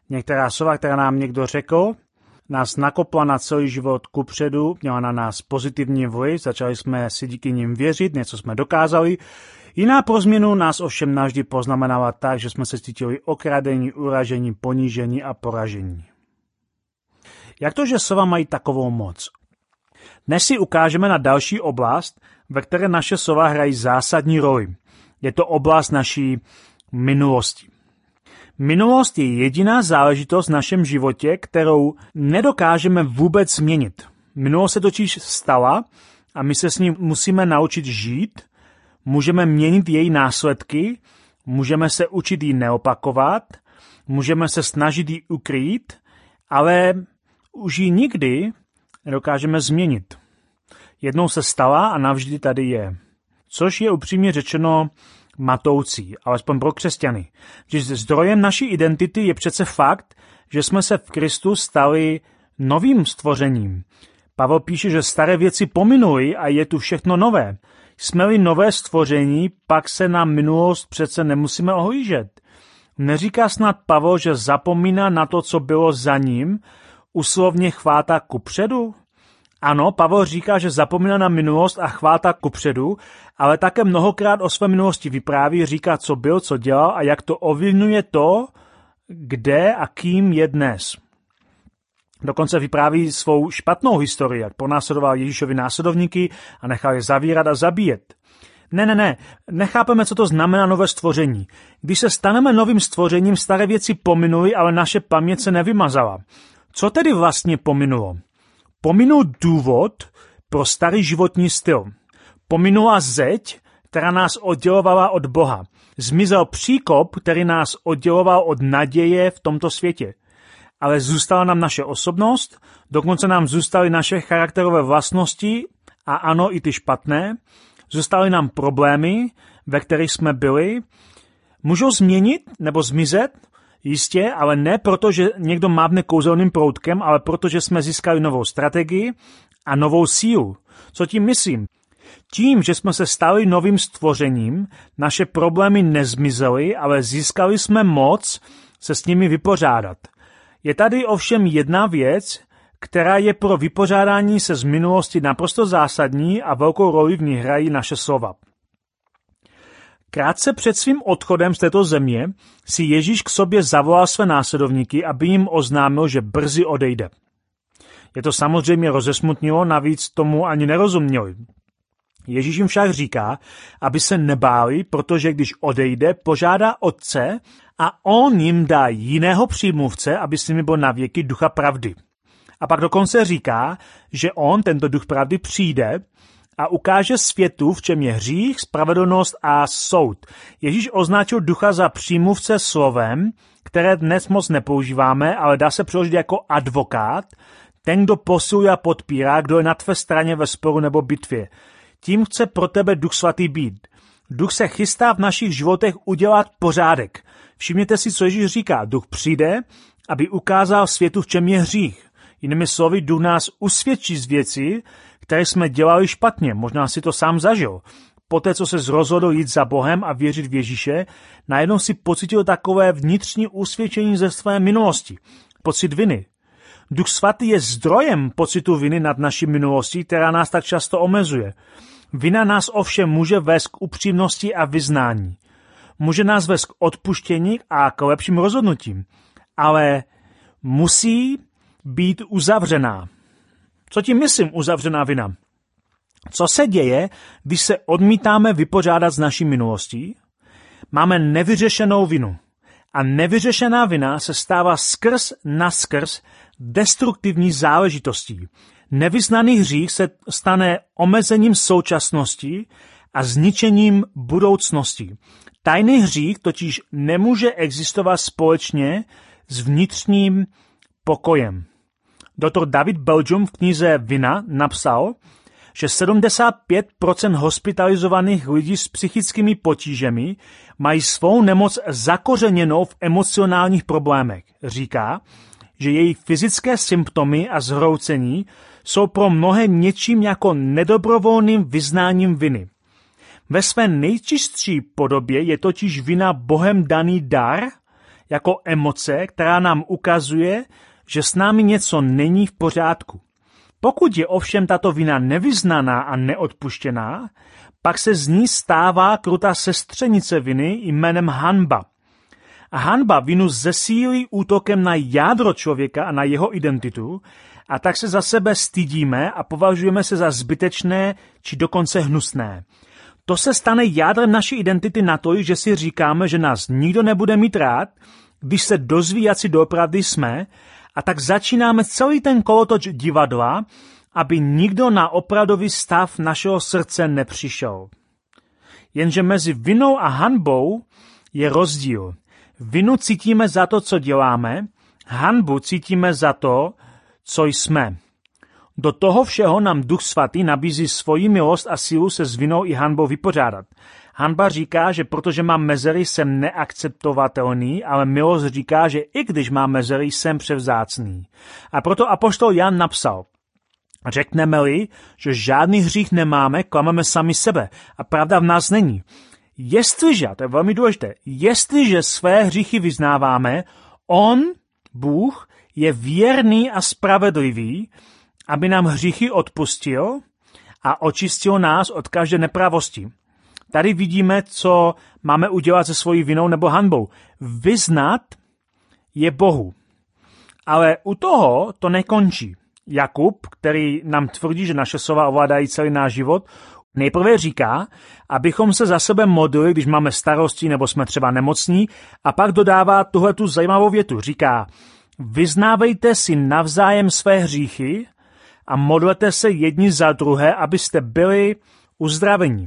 Některá slova, která nám někdo řekl, nás nakopla na celý život kupředu, měla na nás pozitivní vliv, začali jsme si díky nim věřit, něco jsme dokázali. Jiná pro změnu nás ovšem navždy poznamenala tak, že jsme se cítili okradení, uražení, ponížení a poražení. Jak to, že slova mají takovou moc? Dnes si ukážeme na další oblast, ve které naše slova hrají zásadní roli. Je to oblast naší minulosti. Minulost je jediná záležitost v našem životě, kterou nedokážeme vůbec změnit. Minulost se totiž stala a my se s ní musíme naučit žít, můžeme měnit její následky, můžeme se učit ji neopakovat, můžeme se snažit ji ukrýt, ale už ji nikdy nedokážeme změnit. Jednou se stala a navždy tady je. Což je upřímně řečeno matoucí, alespoň pro křesťany. Že zdrojem naší identity je přece fakt, že jsme se v Kristu stali novým stvořením. Pavel píše, že staré věci pominuly a je tu všechno nové. Jsme-li nové stvoření, pak se na minulost přece nemusíme ohlížet. Neříká snad Pavel, že zapomíná na to, co bylo za ním, úslovně chvátá kupředu? Ano, Pavel říká, že zapomíná na minulost a chvátá kupředu, ale také mnohokrát o své minulosti vypráví, říká, co byl, co dělal a jak to ovlivňuje to, kde a kým je dnes. Dokonce vypráví svou špatnou historii, jak pronásledoval Ježíšovi následovníky a nechal je zavírat a zabíjet. Ne, nechápeme, co to znamená nové stvoření. Když se staneme novým stvořením, staré věci pominuly, ale naše paměť se nevymazala. Co tedy vlastně pominulo? Pominul důvod pro starý životní styl. Pominula zeď, která nás oddělovala od Boha. Zmizel příkop, který nás odděloval od naděje v tomto světě. Ale zůstala nám naše osobnost, dokonce nám zůstaly naše charakterové vlastnosti a ano, i ty špatné. Zůstaly nám problémy, ve kterých jsme byli. Můžou změnit nebo zmizet? Jistě, ale ne proto, že někdo mávne kouzelným proutkem, ale proto, že jsme získali novou strategii a novou sílu. Co tím myslím? Tím, že jsme se stali novým stvořením, naše problémy nezmizely, ale získali jsme moc se s nimi vypořádat. Je tady ovšem jedna věc, která je pro vypořádání se z minulosti naprosto zásadní a velkou roli v ní hrají naše slova. Krátce před svým odchodem z této země si Ježíš k sobě zavolal své následovníky, aby jim oznámil, že brzy odejde. Je to samozřejmě rozesmutnilo, navíc tomu ani nerozuměli. Ježíš jim však říká, aby se nebáli, protože když odejde, požádá Otce a on jim dá jiného přímluvce, aby s nimi byl navěky Ducha pravdy. A pak dokonce říká, že on, tento Duch pravdy, přijde a ukáže světu, v čem je hřích, spravedlnost a soud. Ježíš označil Ducha za přímluvce slovem, které dnes moc nepoužíváme, ale dá se přeložit jako advokát, ten, kdo posiluje a podpírá, kdo je na tvé straně ve sporu nebo bitvě. Tím chce pro tebe Duch svatý být. Duch se chystá v našich životech udělat pořádek. Všimněte si, co Ježíš říká. Duch přijde, aby ukázal světu, v čem je hřích. Jinými slovy, Duch nás usvědčí z věcí, které jsme dělali špatně. Možná si to sám zažil. Poté, co se rozhodl jít za Bohem a věřit v Ježíše, najednou si pocítil takové vnitřní usvědčení ze své minulosti. Pocit viny. Duch svatý je zdrojem pocitu viny nad naší minulostí, která nás tak často omezuje. Vina nás ovšem může vést k upřímnosti a vyznání. Může nás vést k odpuštění a k lepším rozhodnutím. Ale musí být uzavřená. Co tím myslím uzavřená vina? Co se děje, když se odmítáme vypořádat s naší minulostí? Máme nevyřešenou vinu. A nevyřešená vina se stává skrz naskrz destruktivní záležitostí. Nevyznaný hřích se stane omezením současnosti a zničením budoucnosti. Tajný hřích totiž nemůže existovat společně s vnitřním pokojem. Dr. David Belgium v knize Vina napsal, že 75% hospitalizovaných lidí s psychickými potížemi mají svou nemoc zakořeněnou v emocionálních problémech. Říká, že jejich fyzické symptomy a zhroucení jsou pro mnohé něčím jako nedobrovolným vyznáním viny. Ve své nejčistší podobě je totiž vina Bohem daný dar, jako emoce, která nám ukazuje, že s námi něco není v pořádku. Pokud je ovšem tato vina nevyznaná a neodpuštěná, pak se z ní stává krutá sestřenice viny jménem hanba. A hanba vinu zesílí útokem na jádro člověka a na jeho identitu, a tak se za sebe stydíme a považujeme se za zbytečné či dokonce hnusné. To se stane jádrem naší identity natolik, že si říkáme, že nás nikdo nebude mít rád, když se dozví, jací doopravdy jsme, a tak začínáme celý ten kolotoč divadla, aby nikdo na opravdový stav našeho srdce nepřišel. Jenže mezi vinou a hanbou je rozdíl. Vinu cítíme za to, co děláme, hanbu cítíme za to, co jsme. Do toho všeho nám Duch Svatý nabízí svoji milost a sílu se s vinou i hanbou vypořádat. Hanba říká, že protože mám mezery, jsem neakceptovatelný, ale milost říká, že i když mám mezery, jsem převzácný. A proto apoštol Jan napsal: řekneme-li, že žádný hřích nemáme, klameme sami sebe a pravda v nás není. Jestliže, to je velmi důležité, jestliže své hříchy vyznáváme, on, Bůh, je věrný a spravedlivý, aby nám hříchy odpustil a očistil nás od každé nepravosti. Tady vidíme, co máme udělat se svojí vinou nebo hanbou. Vyznat je Bohu. Ale u toho to nekončí. Jakub, který nám tvrdí, že naše slova ovládají celý náš život, nejprve říká, abychom se za sebe modlili, když máme starosti nebo jsme třeba nemocní, a pak dodává tuhletu zajímavou větu. Říká: vyznávejte si navzájem své hříchy a modlete se jedni za druhé, abyste byli uzdraveni.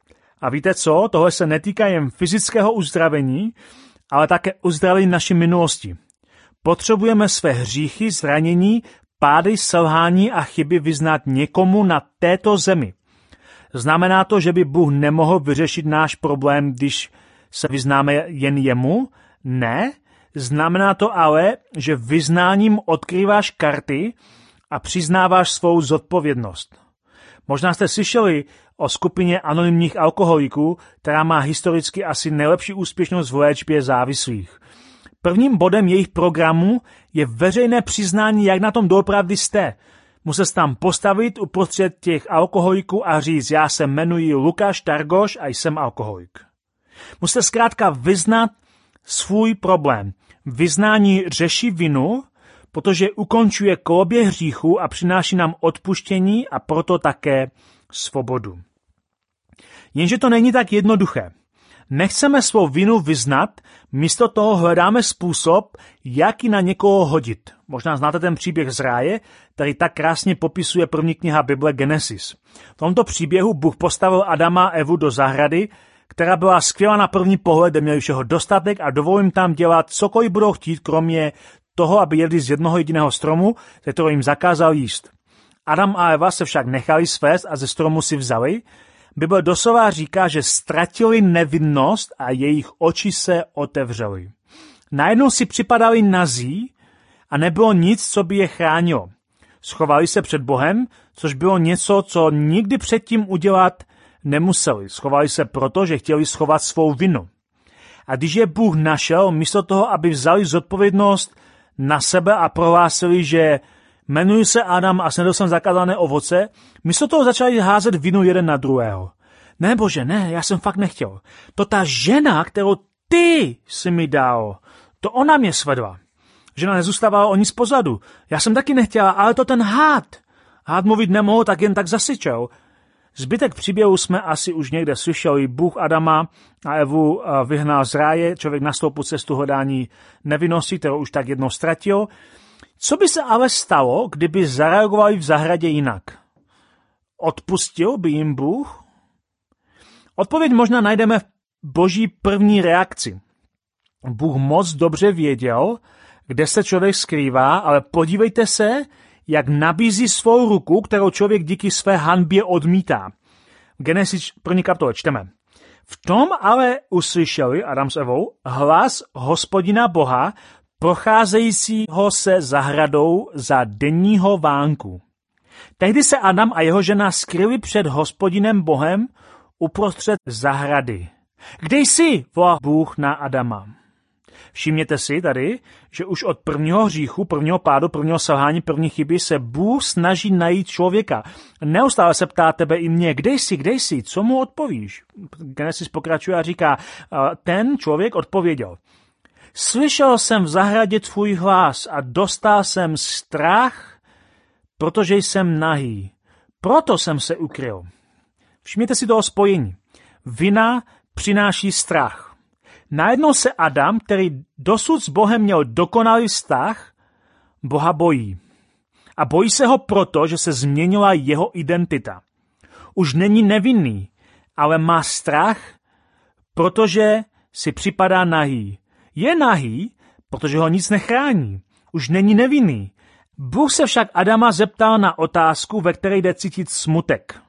A víte co? Tohle se netýká jen fyzického uzdravení, ale také uzdravení naší minulosti. Potřebujeme své hříchy, zranění, pády, selhání a chyby vyznat někomu na této zemi. Znamená to, že by Bůh nemohl vyřešit náš problém, když se vyznáme jen jemu? Ne. Znamená to ale, že vyznáním odkrýváš karty a přiznáváš svou zodpovědnost. Možná jste slyšeli o skupině anonymních alkoholiků, která má historicky asi nejlepší úspěšnost v léčbě závislých. Prvním bodem jejich programu je veřejné přiznání, jak na tom doopravdy jste. Musíte se tam postavit uprostřed těch alkoholiků a říct: já se jmenuji Lukáš Targoš a jsem alkoholik. Musíte zkrátka vyznat svůj problém. Vyznání řeší vinu, protože ukončuje koloběh hříchu a přináší nám odpuštění a proto také svobodu. Jenže to není tak jednoduché. Nechceme svou vinu vyznat, místo toho hledáme způsob, jak ji na někoho hodit. Možná znáte ten příběh z ráje, který tak krásně popisuje první kniha Bible Genesis. V tomto příběhu Bůh postavil Adama a Evu do zahrady, která byla skvělá na první pohled, kde měli všeho dostatek a dovolil jim tam dělat cokoliv budou chtít, kromě toho, aby jedli z jednoho jediného stromu, ze kterého jim zakázal jíst. Adam a Eva se však nechali svést a ze stromu si vzali. Bible doslova říká, že ztratili nevinnost a jejich oči se otevřely. Najednou si připadali nazí a nebylo nic, co by je chránilo. Schovali se před Bohem, což bylo něco, co nikdy předtím udělat nemuseli. Schovali se proto, že chtěli schovat svou vinu. A když je Bůh našel, místo toho, aby vzali zodpovědnost na sebe a prohlásili, že jmenuji se Adam a snědl jsem zakázané ovoce, místo toho začali házet vinu jeden na druhého. Ne, Bože, ne, já jsem fakt nechtěl. To ta žena, kterou ty jsi mi dal, to ona mě svedla. Žena nezůstávala o nic pozadu. Já jsem taky nechtěla, ale to ten hád. Hád mluvit nemohl, tak jen tak zasyčel. Zbytek příběhu jsme asi už někde slyšeli. Bůh Adama a Evu vyhnal z ráje, člověk nastoupil cestu hledání nevinnosti, kterou už tak jednou ztratil. Co by se ale stalo, kdyby zareagovali v zahradě jinak? Odpustil by jim Bůh? Odpověď možná najdeme v Boží první reakci. Bůh moc dobře věděl, kde se člověk skrývá, ale podívejte se, jak nabízí svou ruku, kterou člověk díky své hanbě odmítá. V Genesis 1. kapitole čteme: v tom ale uslyšeli Adam s Evou hlas Hospodina Boha, procházejícího se zahradou za denního vánku. Tehdy se Adam a jeho žena skryli před Hospodinem Bohem uprostřed zahrady. Kde jsi? Volal Bůh na Adama. Všimněte si tady, že už od prvního hříchu, prvního pádu, prvního selhání, první chyby se Bůh snaží najít člověka. Neustále se ptá tebe i mě, kde jsi, co mu odpovíš? Genesis pokračuje a říká, ten člověk odpověděl. Slyšel jsem v zahradě tvůj hlas a dostal jsem strach, protože jsem nahý. Proto jsem se ukryl. Všimněte si toho spojení. Vina přináší strach. Najednou se Adam, který dosud s Bohem měl dokonalý vztah, Boha bojí. A bojí se ho proto, že se změnila jeho identita. Už není nevinný, ale má strach, protože si připadá nahý. Je nahý, protože ho nic nechrání. Už není nevinný. Bůh se však Adama zeptal na otázku, ve které jde cítit smutek.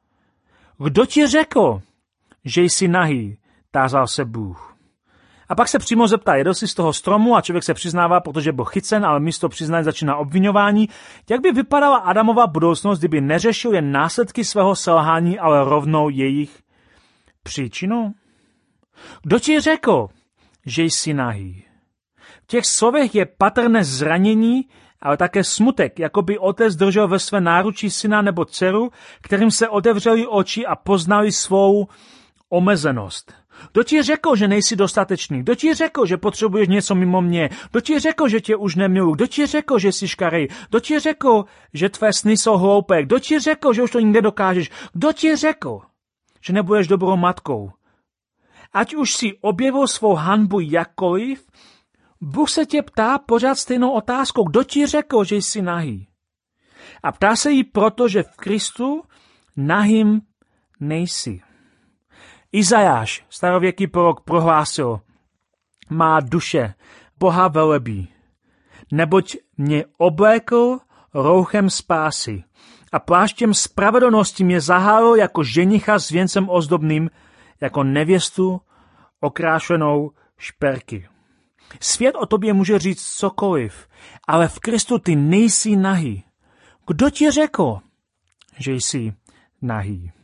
Kdo ti řekl, že jsi nahý? Tázal se Bůh. A pak se přímo zeptá, jedl jsi z toho stromu a člověk se přiznává, protože byl chycen, ale místo přiznání začíná obviňování. Jak by vypadala Adamova budoucnost, kdyby neřešil jen následky svého selhání, ale rovnou jejich příčinu? Kdo ti řekl, že jsi nahý? V těch slovech je patrné zranění, ale také smutek, jako by otec držel ve své náručí syna nebo dceru, kterým se otevřely oči a poznali svou omezenost. Kdo ti řekl, že nejsi dostatečný? Kdo ti řekl, že potřebuješ něco mimo mě? Kdo ti řekl, že tě už nemiluji? Kdo ti řekl, že jsi škarej? Kdo ti řekl, že tvé sny jsou hloupé? Kdo ti řekl, že už to nikdy dokážeš? Kdo ti řekl, že nebudeš dobrou matkou? Ať už si objevil svou hanbu jakkoliv, Bůh se tě ptá pořád stejnou otázkou. Kdo ti řekl, že jsi nahý? A ptá se jí proto, že v Kristu nahým nejsi. Izajáš, starověký prorok, prohlásil, má duše Boha velebí, neboť mě oblékl rouchem spásy a pláštěm spravedlnosti mě zahálil jako ženicha s věncem ozdobným, jako nevěstu okrášenou šperky. Svět o tobě může říct cokoliv, ale v Kristu ty nejsi nahý. Kdo ti řekl, že jsi nahý?